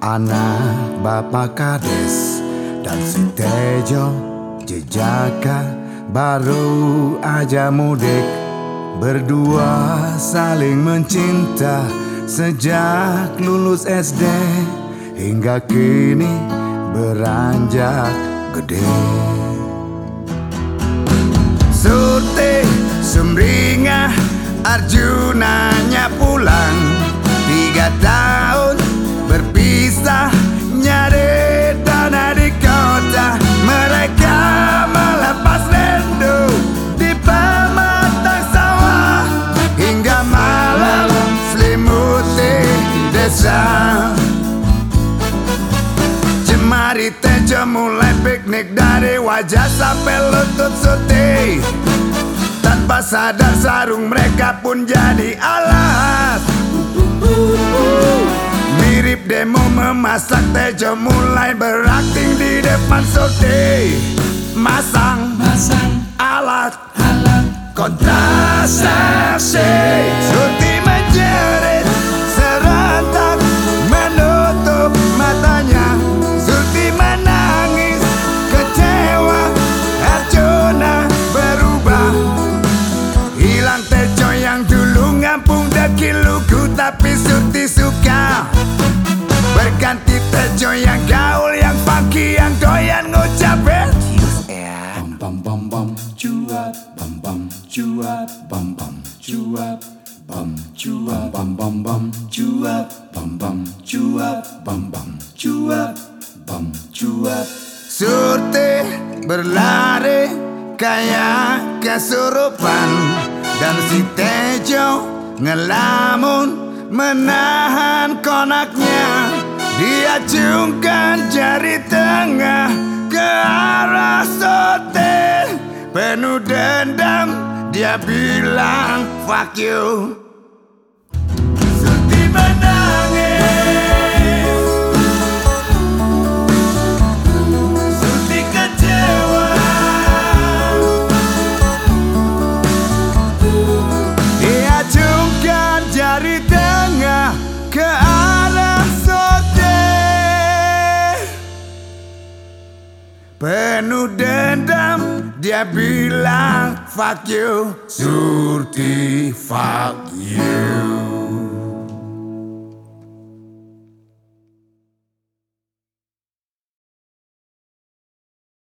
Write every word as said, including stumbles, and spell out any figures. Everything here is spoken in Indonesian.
Anak Bapak Kades dan si Tejo Jejaka baru aja mudik. Berdua saling mencinta sejak lulus S D hingga kini beranjak gede. Surti Sumringah Arjunanya pulang, tiga tahun berpisah nyari dana di kota. Mereka melepas rindu di pematang sawah hingga malam selimuti desa. Jemari Tejo mulai piknik dari wajah sampai lutut Surti. Tanpa sadar sarung mereka pun jadi alas. Mirip demo memasak, Tejo mulai berakting di depan Surti. Masang, Masang alat, alat kontrasepsi. Surti menjerit serentak menutup matanya. Surti menangis kecewa, Arjuna berubah. Hilang Tejo yang dulu ngampung daki lugu, tapi Surti suka. Berganti Tejo yang gaul, yang funky, yang doyan ngucapin bam bam bam bam cuap, bam bam cuap, bam bam cuap, bam cuap, bam bam bam cuap, bam bam cuap, bam bam cuap, bam cuap. Surti berlari kayak kesurupan dan si Tejo ngelamun menahan konaknya. Dia acungkan jari tengah ke arah Surti. Penuh dendam dia bilang fuck you. Surti menangis, Surti kecewa. Dia acungkan jari tengah ke arah Surti. Penuh dendam dia bilang fuck you. Surti fuck you.